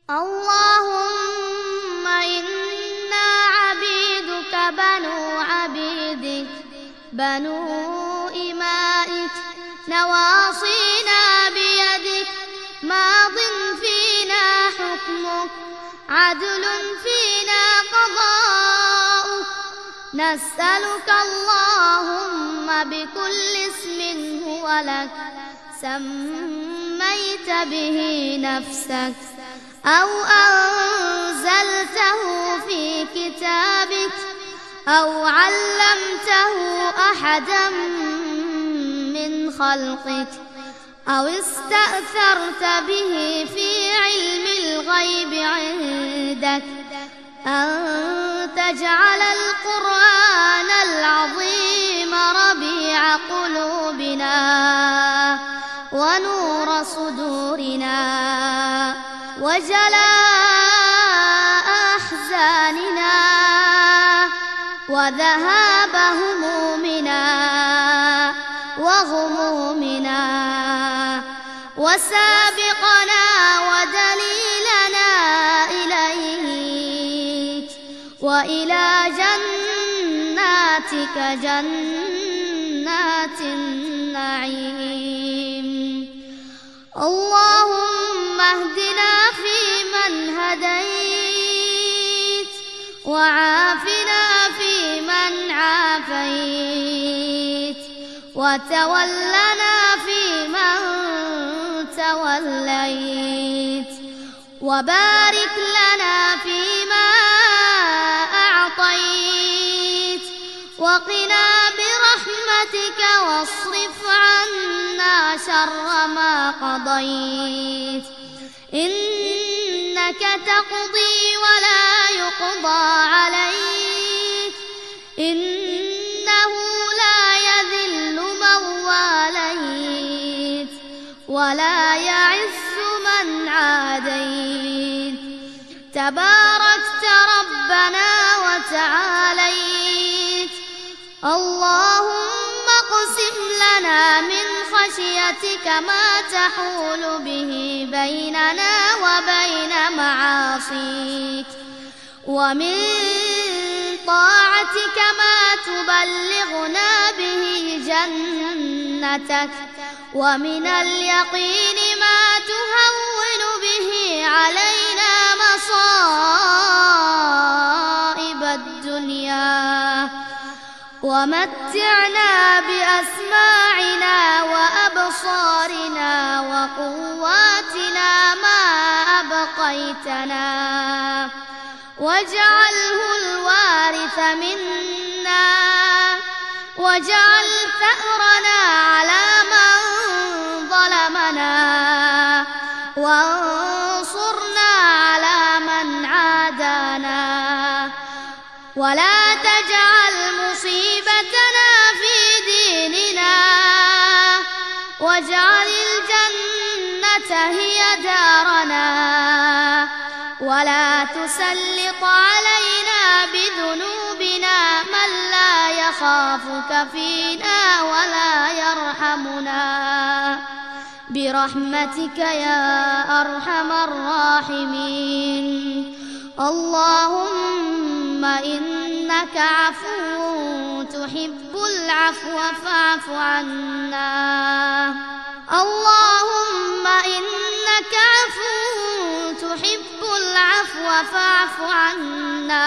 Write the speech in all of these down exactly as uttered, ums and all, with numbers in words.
اللهم إنا عبيدك بنو عبيدك بنو إمائك نواصينا بيدك ماض فينا حكمك عدل فينا قضاؤك نسألك اللهم بكل اسم هو لك سميت به نفسك أو أنزلته في كتابك أو علمته أحدا من خلقك أو استأثرت به في علم الغيب عندك أن تجعل القرآن العظيم ربيع قلوبنا ونور صدورنا وجلاء أحزاننا وذهاب همومنا وغمومنا وسابقنا ودليلنا إليك وإلى جناتك جنات النعيم. اللهم اهدنا فيمن هديت وعافنا فيمن عافيت وتولنا فيمن توليت وبارك لنا فيما أعطيت وقنا برحمتك واصرف عنا شر ما قضيت إنك تقضي ولا يقضى عليك إنه لا يذل من واليت ولا يعز من عاديت تباركت ربنا وتعاليت. اللهم اقسم لنا من خشيتك ما تحول به بيننا وبين معاصيك ومن طاعتك ما تبلغنا به جنتك ومن اليقين ما تهون به علينا مصائب الدنيا ومتعنا بأسماعنا وأبصارنا وقواتنا ما أبقيتنا واجعله الوارث منا واجعل ثأرنا على من ظلمنا وانصرنا على من عادانا ولا تجعل مصيبتنا في ديننا واجعل الجنة هي دارنا ولا تسلط علينا بذنوبنا من لا يخافك فينا ولا يرحمنا برحمتك يا أرحم الراحمين. اللهم إنك عفو تحب العفو فاعف عنا. اللهم إنك عفو تحب العفو فاعف عنا.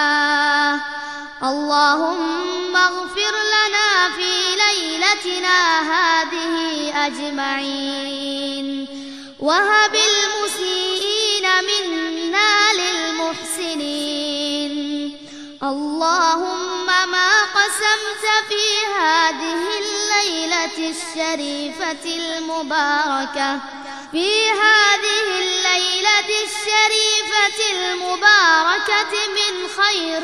اللهم اغفر لنا في ليلتنا هذه أجمعين وهب المسيئين منا للمحسنين. اللهم ما قسمت في هذه الليلة الشريفة المباركة في هذه الليلة الشريفة المباركة من خير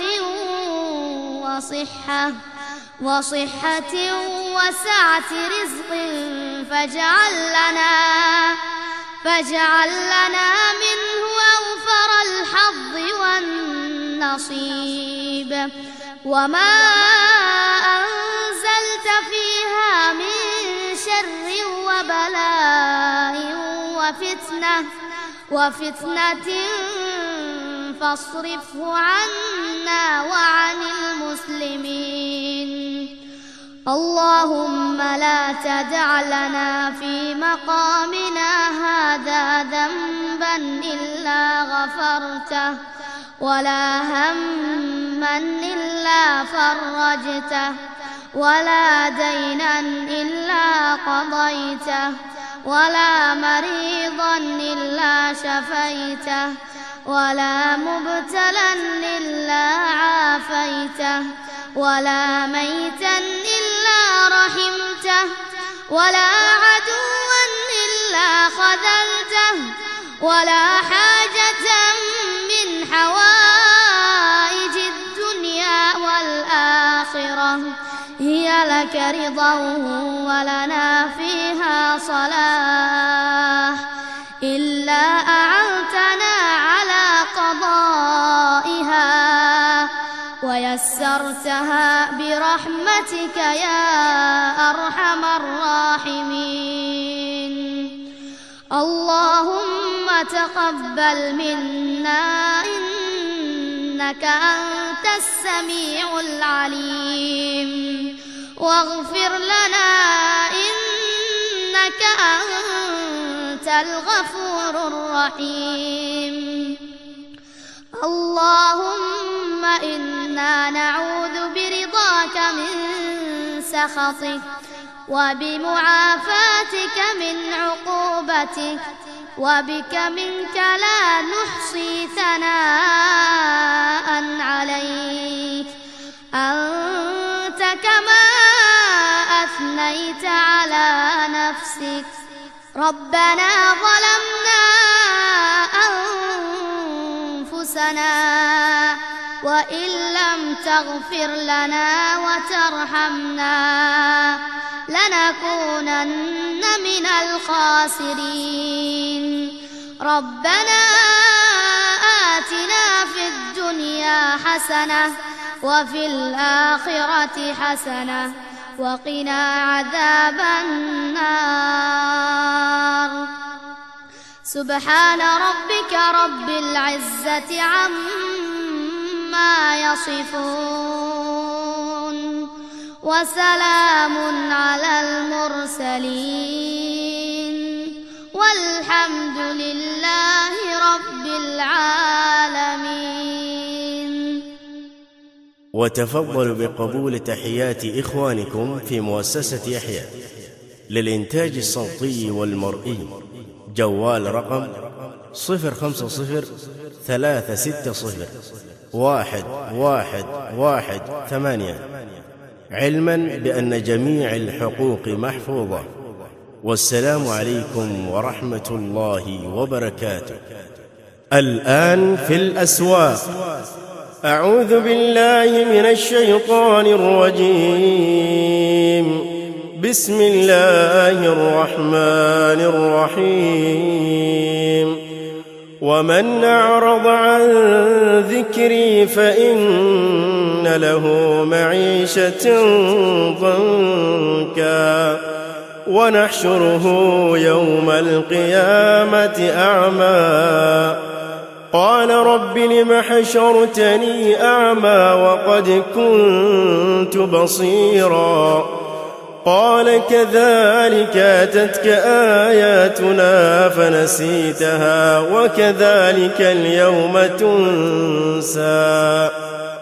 وصحة وصحة وسعة رزق فاجعل لنا فاجعل لنا منه أوفر الحظ والنصيب وما أنزلت فيها من شر وبلاء وفتنة وفتنة فاصرفه عنا وعن المسلمين. اللهم لا تدع لنا في مقامنا هذا ذنبا إلا غفرته، ولا هما إلا فرجته، ولا دينا إلا قضيته، ولا مريضا إلا شفيته، ولا مبتلا إلا عافيته، ولا ميتا إلا رحمته، ولا عدوا إلا خذلته، ولا حاجة من حوائج الدنيا والآخرة هي لك رضا ولنا فيها صلاح إلا أعنتنا على قضائها ويسرتها برحمتك يا أرحم الراحمين. اللهم تقبل منا إنك أنت السميع العليم، واغفر لنا إنك أنت الغفور الرحيم. اللهم إنا نعوذ برضاك من سخطك وبمعافاتك من عقوبتك، وبك منك لا نحصي ثناء عليك أنت كما أثنيت على نفسك. ربنا ظلمنا أنفسنا وإن لم تغفر لنا وترحمنا لنكونن من الخاسرين. ربنا آتنا في الدنيا حسنة وفي الآخرة حسنة وقنا عذاب النار. سبحان ربك رب العزة عما يصفون وسلام على المرسلين والحمد لله رب العالمين. وتفضلوا بقبول تحيات إخوانكم في مؤسسة يحيى للإنتاج الصوتي والمرئي. جوال رقم صفر خمسة صفر ثلاثة ستة صفر واحد واحد واحد ثمانية، علما بأن جميع الحقوق محفوظة. والسلام عليكم ورحمة الله وبركاته. الآن في الأسواق. أعوذ بالله من الشيطان الرجيم. بسم الله الرحمن الرحيم. ومن أعرض عن ذكري فإن له معيشة ضنكا ونحشره يوم القيامة أعمى قال رب لم حشرتني أعمى وقد كنت بصيرا قال كذلك أتتك آياتنا فنسيتها وكذلك اليوم تنسى.